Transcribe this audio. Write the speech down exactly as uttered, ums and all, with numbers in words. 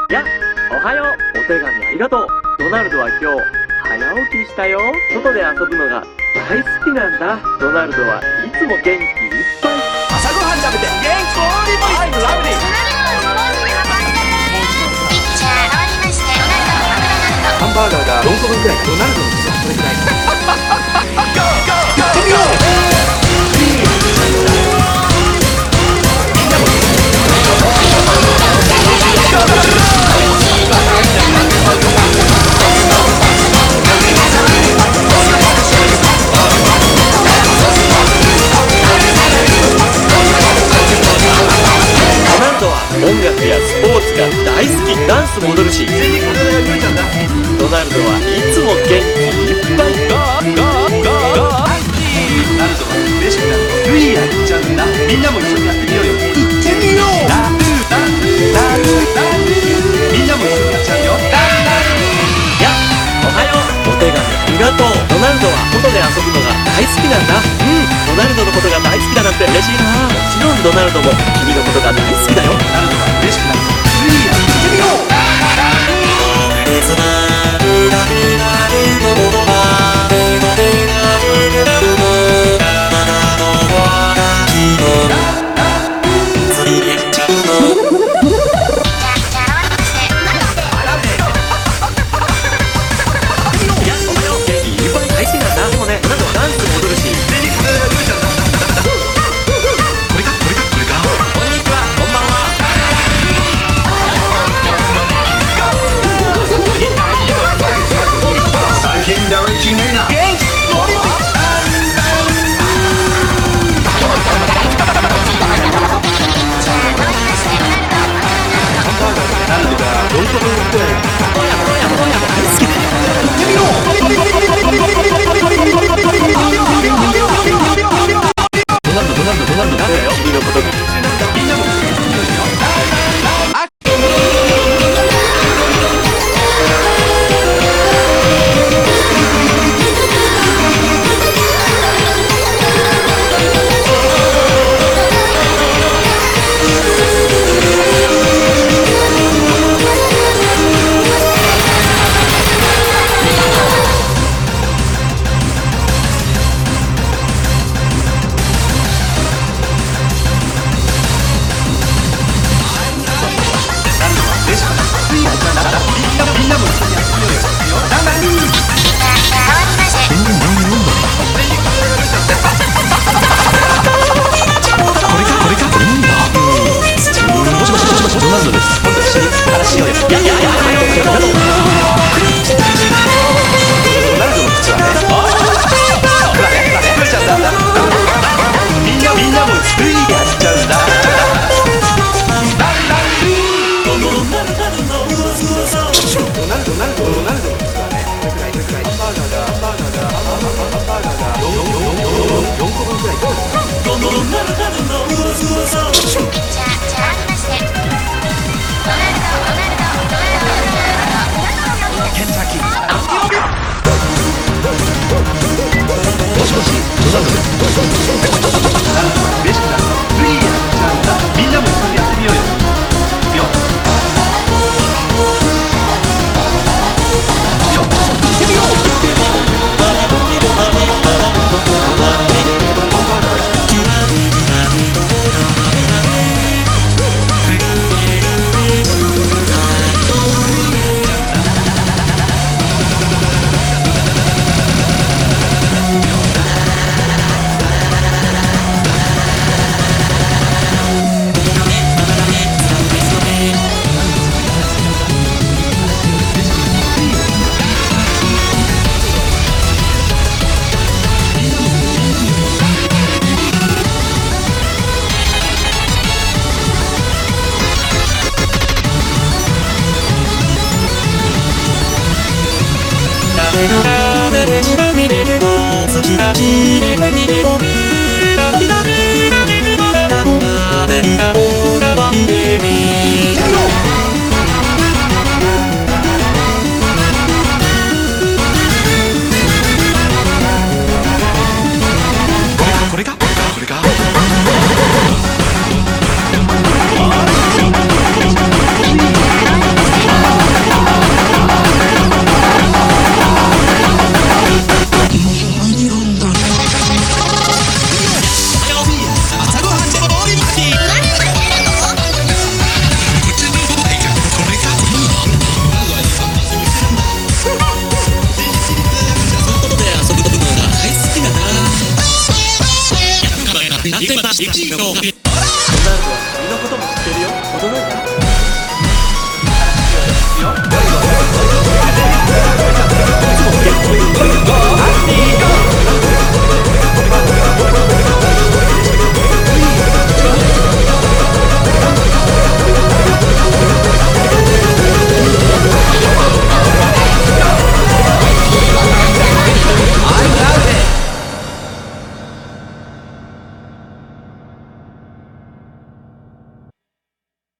や、おはよう。お手紙ありがとう。ドナルドは今日早起きしたよ。外で遊ぶのが大好きなんだ。ドナルドはいつも元気いっぱい。 朝ごはん食べて元気もりもり。はい、ラブリー。 ピッチャー変わりまして、ドナルドの枕なんとハンバーガーがよんこぶんくらい。ドナルドの靴はそれくらい。行ってみよう。 音楽やスポーツが大好き。ダンスも踊るし、ドナルドはいつも元気いっぱい。 ドナルドは嬉しくなるとルイヤ言っちゃうんだ。みんなも一緒にやってみようよ。行ってみよう。ラルラルラルラル。みんなも一緒にやっちゃうよ。 や、おはよう。お手紙ありがとう。ドナルドは外で遊ぶのが大好きなんだ。うん、ドナルドのことが大好きだなんて嬉しいな。もちろんドナルドも君のことが大好きだよ。 ドナルドは嬉しくなるとルイヤ行ってみよう。 ドナルドはドは君のことも知ってるよ。驚いた？